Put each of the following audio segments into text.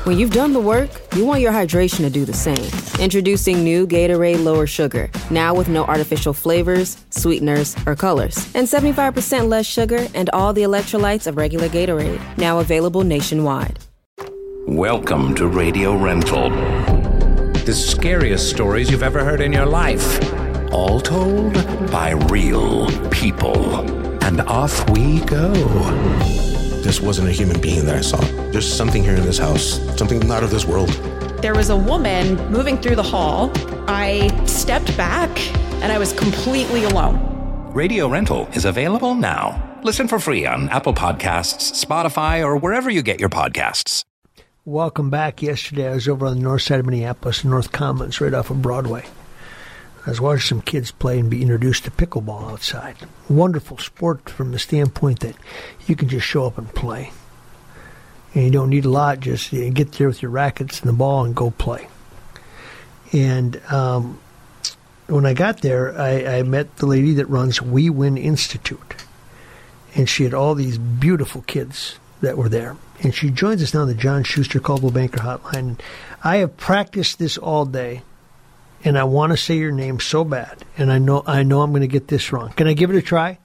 When you've done the work, you want your hydration to do the same. Introducing new Gatorade Lower Sugar, now with no artificial flavors, sweeteners, or colors. And 75% less sugar and all the electrolytes of regular Gatorade, now available nationwide. Welcome to Radio Rental. The scariest stories you've ever heard in your life. All told by real people. And off we go. This wasn't a human being that I saw. There's something here in this house, something not of this world. There was a woman moving through the hall. I stepped back and I was completely alone. Radio Rental is available now. Listen for free on Apple Podcasts, Spotify, or wherever you get your podcasts. Welcome back. Yesterday I was over on the north side of Minneapolis, North Commons, right off of Broadway. I was watching some kids play and be introduced to pickleball outside. Wonderful sport from the standpoint that you can just show up and play. And you don't need a lot, just get there with your rackets and the ball and go play. And when I got there, I met the lady that runs We Win Institute. And she had all these beautiful kids that were there. And she joins us now on the John Schuster Coldwell Banker Hotline. I have practiced this all day. And I want to say your name so bad, and I know I'm going to get this wrong. Can I give it a try?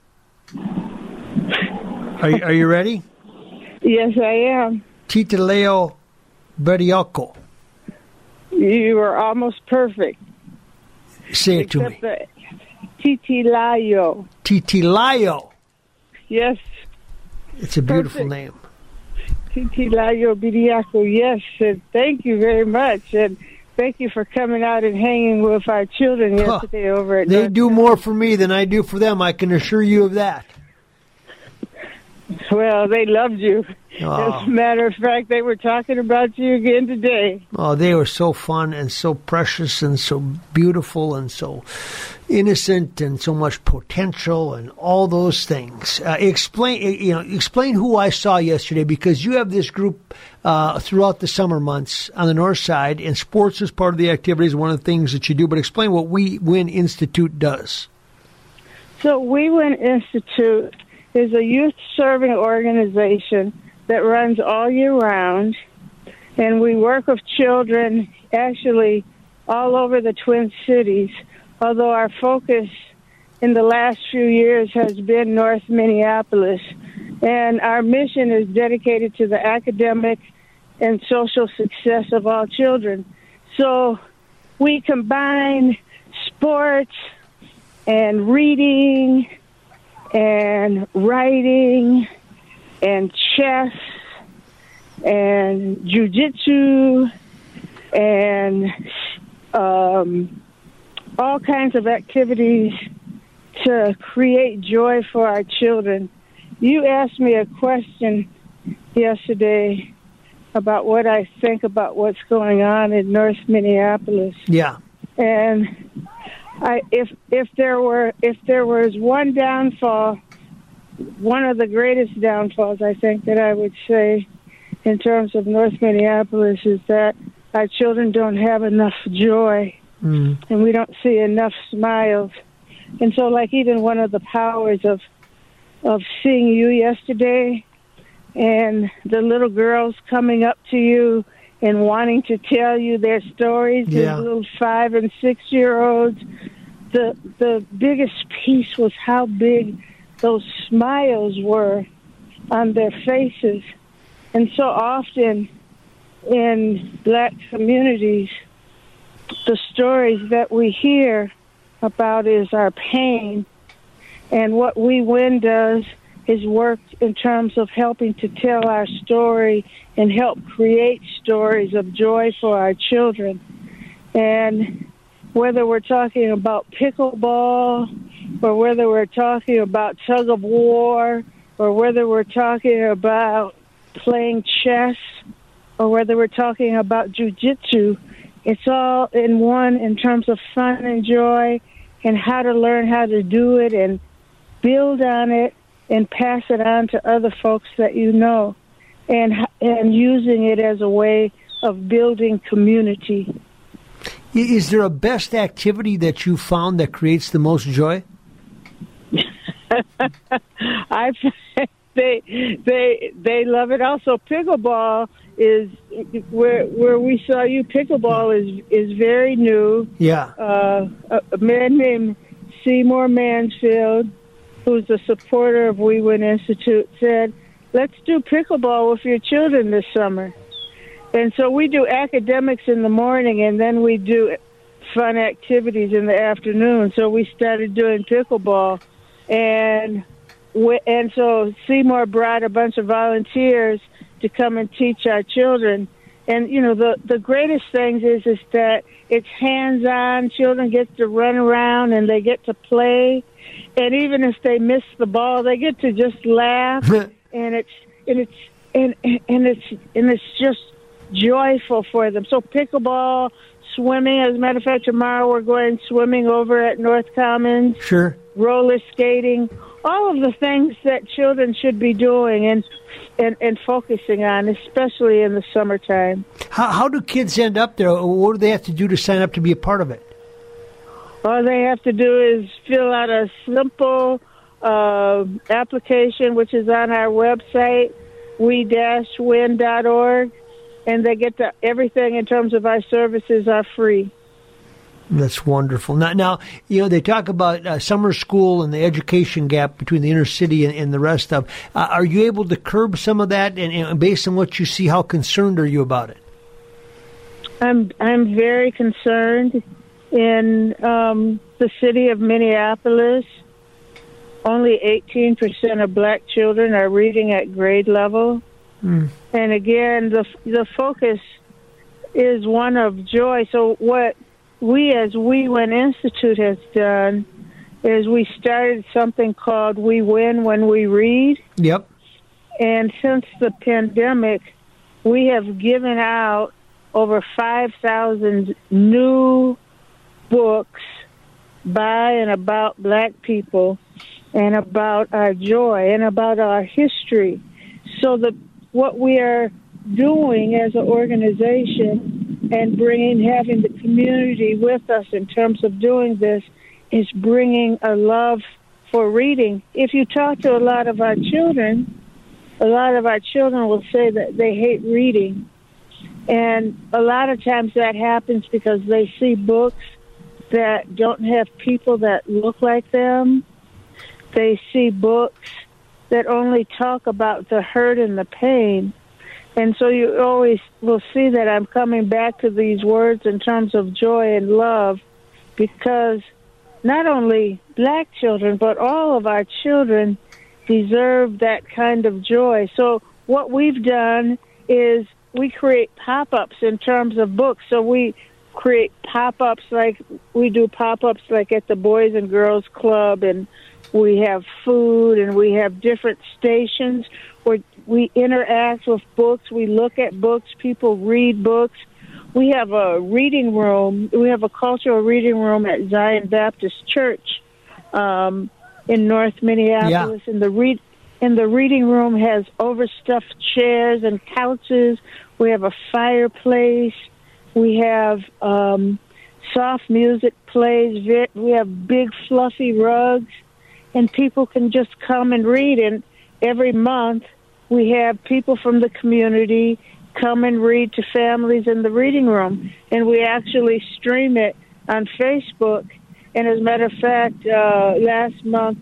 Are you ready? Yes, I am. Titileo Berioco. You were almost perfect. Say it to me. Titilayo. Titilayo. Yes. It's a beautiful name. Titilayo Berioco. Yes, and thank you very much. And thank you for coming out and hanging with our children yesterday over at They do more for me than I do for them, I can assure you of that. Well, they loved you. Oh. As a matter of fact, they were talking about you again today. Oh, they were so fun and so precious and so beautiful and so innocent and so much potential and all those things. Explain who I saw yesterday, because you have this group throughout the summer months on the north side, and sports is part of the activities, one of the things that you do. But explain what We Win Institute does. So We Win Institute is a youth-serving organization that runs all year round, and we work with children actually all over the Twin Cities, although our focus in the last few years has been North Minneapolis. And our mission is dedicated to the academic and social success of all children. So we combine sports and reading and writing and chess and jiu-jitsu and all kinds of activities to create joy for our children. You asked me a question yesterday about what I think about what's going on in North Minneapolis. Yeah. And if there was one downfall, one of the greatest downfalls, I think, that I would say in terms of North Minneapolis is that our children don't have enough joy, and we don't see enough smiles. And so, like, even one of the powers of seeing you yesterday and the little girls coming up to you and wanting to tell you their stories, these little 5- and 6-year-olds, the biggest piece was how big those smiles were on their faces. And so often in black communities, the stories that we hear about is our pain. And what We Win does is work in terms of helping to tell our story and help create stories of joy for our children. And whether we're talking about pickleball, or whether we're talking about tug of war, or whether we're talking about playing chess, or whether we're talking about jiu-jitsu, it's all in one in terms of fun and joy and how to learn how to do it and build on it and pass it on to other folks that you know, and using it as a way of building community. Is there a best activity that you found that creates the most joy? They love it. Also, pickleball is where we saw you, pickleball is very new. Yeah. A man named Seymour Mansfield, who's a supporter of We Win Institute, said, let's do pickleball with your children this summer. And so we do academics in the morning, and then we do fun activities in the afternoon. So we started doing pickleball. And so Seymour brought a bunch of volunteers to come and teach our children. And, the greatest thing is that it's hands-on. Children get to run around and they get to play. And even if they miss the ball, they get to just laugh. and it's just joyful for them. So pickleball, swimming. As a matter of fact, tomorrow we're going swimming over at North Commons. Sure. Roller skating. All of the things that children should be doing and focusing on, especially in the summertime. How do kids end up there? What do they have to do to sign up to be a part of it? All they have to do is fill out a simple application, which is on our website, we-win.org, and they get everything in terms of our services are free. That's wonderful. Now, they talk about summer school and the education gap between the inner city and the rest of. Are you able to curb some of that? And based on what you see, how concerned are you about it? I'm very concerned. In the city of Minneapolis, only 18% of black children are reading at grade level. And again, the focus is one of joy. So what we as We Win Institute has done is we started something called We Win When We Read. Yep. And since the pandemic, we have given out over 5,000 new books by and about black people and about our joy and about our history. So what we are doing as an organization and having the community with us in terms of doing this is bringing a love for reading. If you talk to a lot of our children will say that they hate reading. And a lot of times that happens because they see books that don't have people that look like them. They see books that only talk about the hurt and the pain. And so you always will see that I'm coming back to these words in terms of joy and love, because not only black children, but all of our children deserve that kind of joy. So what we've done is we create pop-ups in terms of books. So we create pop-ups like we do pop-ups like at the Boys and Girls Club, and we have food, and we have different stations where we interact with books. We look at books. People read books. We have a reading room. We have a cultural reading room at Zion Baptist Church in North Minneapolis. Yeah. And the reading room has overstuffed chairs and couches. We have a fireplace. We have soft music plays. We have big fluffy rugs. And people can just come and read. And every month we have people from the community come and read to families in the reading room. And we actually stream it on Facebook. And as a matter of fact, last month,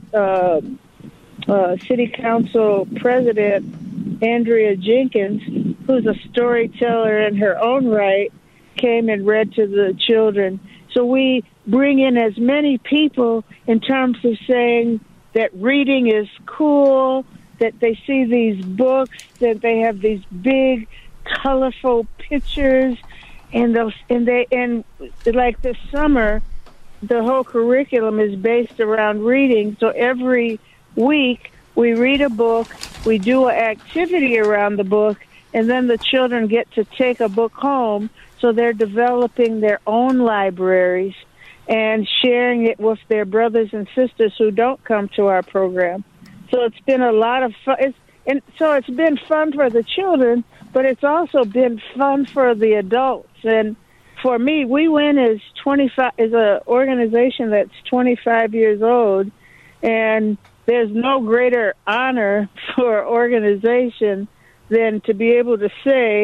City Council President Andrea Jenkins, who's a storyteller in her own right, came and read to the children. So we bring in as many people in terms of saying that reading is cool, that they see these books, that they have these big, colorful pictures, and like this summer, the whole curriculum is based around reading. So every week we read a book, we do an activity around the book, and then the children get to take a book home. So they're developing their own libraries and sharing it with their brothers and sisters who don't come to our program. So it's been a lot of fun. It's been fun for the children, but it's also been fun for the adults. And for me, We Win is an organization that's 25 years old, and there's no greater honor for an organization than to be able to say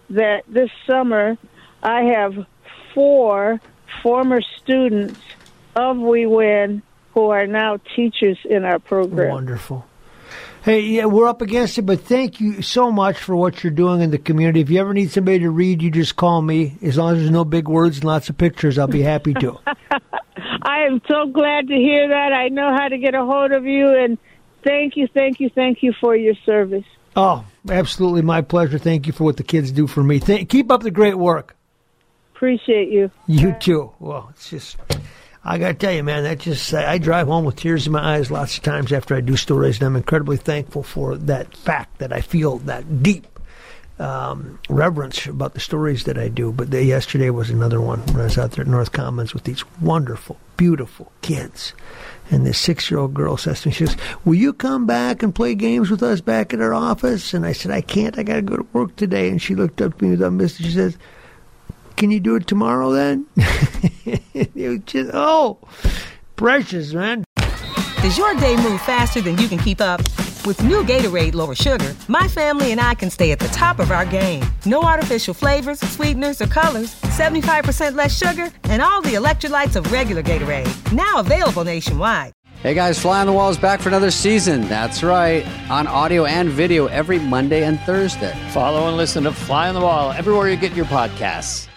that this summer I have 4 former students of We Win who are now teachers in our program. Wonderful. Hey, yeah, we're up against it, but thank you so much for what you're doing in the community. If you ever need somebody to read, you just call me. As long as there's no big words and lots of pictures, I'll be happy to. I am so glad to hear that. I know how to get a hold of you, and thank you for your service. Oh, absolutely my pleasure. Thank you for what the kids do for me. Keep up the great work. Appreciate you. You too. Well, it's just... I got to tell you, man, I drive home with tears in my eyes lots of times after I do stories, and I'm incredibly thankful for that fact that I feel that deep reverence about the stories that I do. But yesterday was another one when I was out there at North Commons with these wonderful, beautiful kids. And this 6-year-old girl says to me, she goes, will you come back and play games with us back at our office? And I said, I can't. I got to go to work today. And she looked up at me with a mist, and she says, can you do it tomorrow then? It was just, precious, man. Does your day move faster than you can keep up? With new Gatorade Lower Sugar, my family and I can stay at the top of our game. No artificial flavors, sweeteners, or colors, 75% less sugar, and all the electrolytes of regular Gatorade. Now available nationwide. Hey guys, Fly on the Wall is back for another season. That's right, on audio and video every Monday and Thursday. Follow and listen to Fly on the Wall everywhere you get your podcasts.